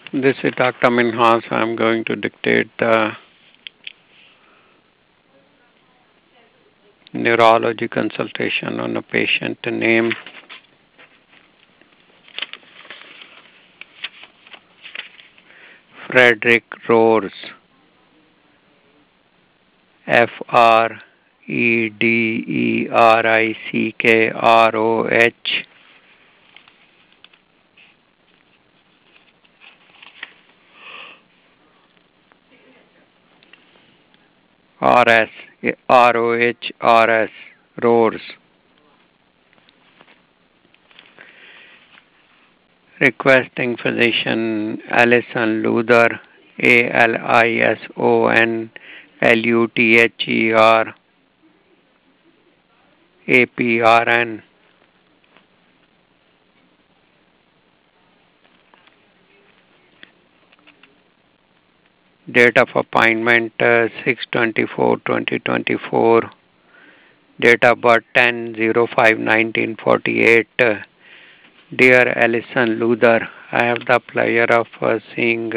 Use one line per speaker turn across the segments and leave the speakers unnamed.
This is Dr. Minhas. I'm going to dictate the neurology consultation on a patient named Frederick Roars. Frederick RS ROHRS Roars. Requesting physician Alison Luther ALISON LUTHER APRN. Date of appointment 6/24/2024. Date of birth 10/05/1948. Dear Alison Luther, I have the pleasure of seeing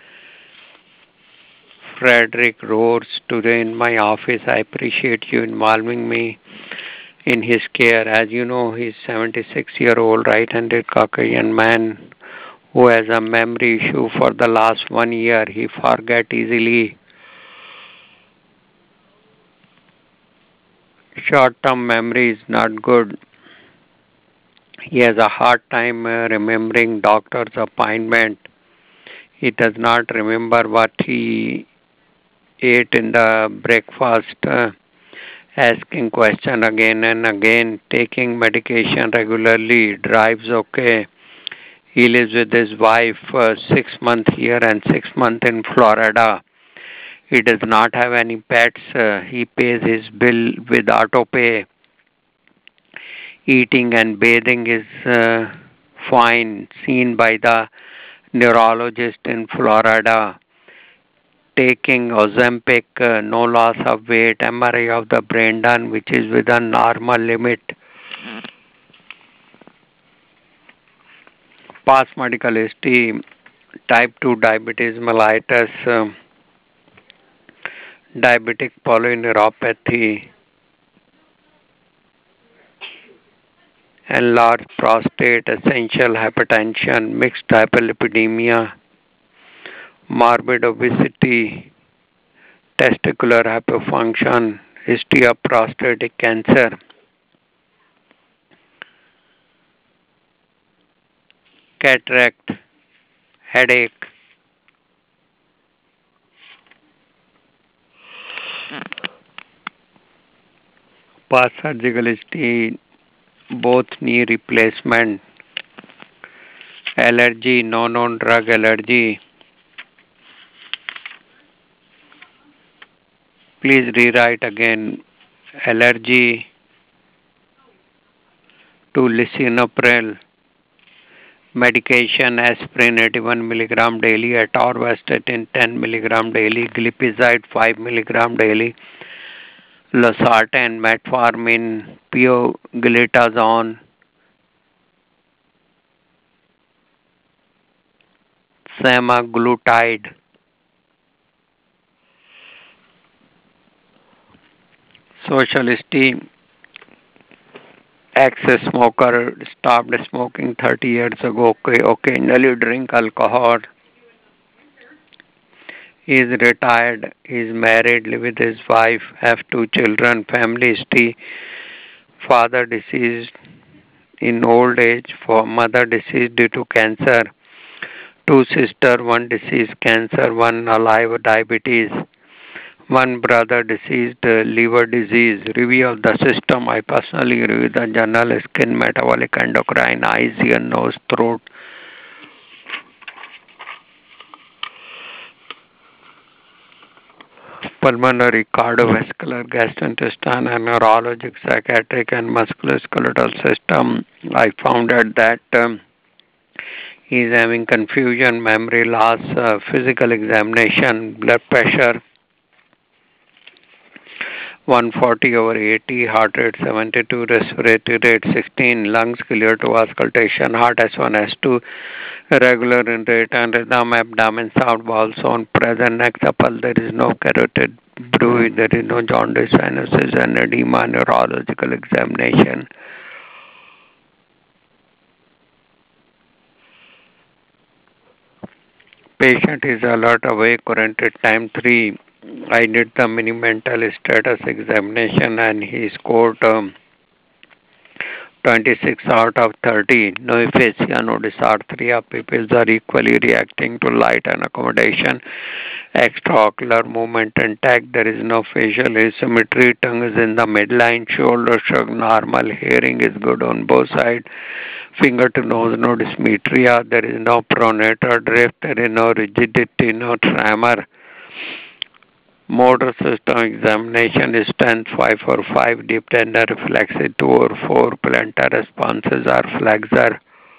Frederick Roars today in my office. I appreciate you involving me in his care. As you know, he's 76-year-old right-handed Caucasian man who has a memory issue for the last 1 year. He forget easily. Short-term memory is not good. He has a hard time remembering doctor's appointment. He does not remember what he ate in the breakfast. Asking question again and again, taking medication regularly, drives okay. He lives with his wife 6 months here and 6 months in Florida. He does not have any pets. He pays his bill with auto pay. Eating and bathing is fine, seen by the neurologist in Florida. Taking Ozempic, no loss of weight, MRI of the brain done, which is within normal limit. Past medical history, type 2 diabetes mellitus, diabetic polyneuropathy, enlarged prostate, essential hypertension, mixed hyperlipidemia, morbid obesity, testicular hyperfunction, history of prostatic cancer, cataract, headache, past surgical history, both knee replacement, allergy, no known drug allergy. Please rewrite again. Allergy to lisinopril, medication aspirin 81 milligram daily, atorvastatin 10 milligram daily, glipizide 5 milligram daily, losartan, metformin, pioglitazone, semaglutide. Social history, ex-smoker, stopped smoking 30 years ago, occasionally drink alcohol. He is retired, he is married, live with his wife, have 2 children, family history, father deceased in old age, for mother deceased due to cancer, 2 sisters, one deceased cancer, one alive diabetes, one brother deceased liver disease. Review of the system. I personally review the general skin, metabolic, endocrine, eyes, ear, nose, throat, pulmonary, cardiovascular, gastrointestinal, and neurologic, psychiatric, and musculoskeletal system. I found out that he is having confusion, memory loss, physical examination, blood pressure 140/80, heart rate 72, respiratory rate 16, lungs clear to auscultation, heart S1, S2, Regular in rate and rhythm, abdomen sound also on present next upper. There is no carotid bruit, there is no jaundice, sinuses, and edema, neurological examination. Patient is alert, awake, oriented, time 3. I did the mini mental status examination and he scored 26 out of 30. No aphasia, no dysarthria. Pupils are equally reacting to light and accommodation. Extraocular movement intact. There is no facial asymmetry. Tongue is in the midline. Shoulder shrug normal. Hearing is good on both sides. Finger to nose, no dysmetria. There is no pronator drift. There is no rigidity, no tremor. Motor system examination is strength 5 or 5, deep tender reflexive 2 or 4, plantar responses are flexor.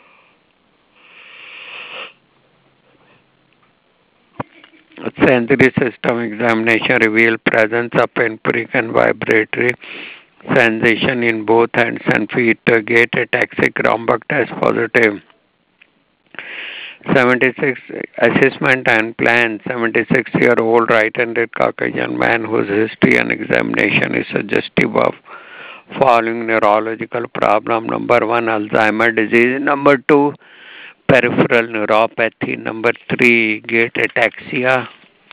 Sensory system examination reveal presence of empiric and vibratory sensation in both hands and feet. Gait ataxic rhombic test positive. 76 assessment and plan. 76-year-old right-handed Caucasian man whose history and examination is suggestive of following neurological problem. Number 1, Alzheimer disease. Number 2, peripheral neuropathy. Number 3, gait ataxia.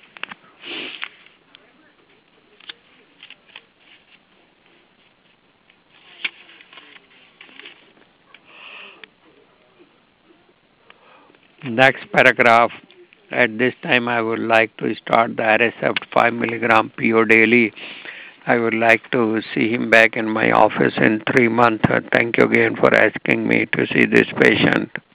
Next paragraph. At this time, I would like to start the Aricept 5 milligram PO daily. I would like to see him back in my office in 3 months. Thank you again for asking me to see this patient.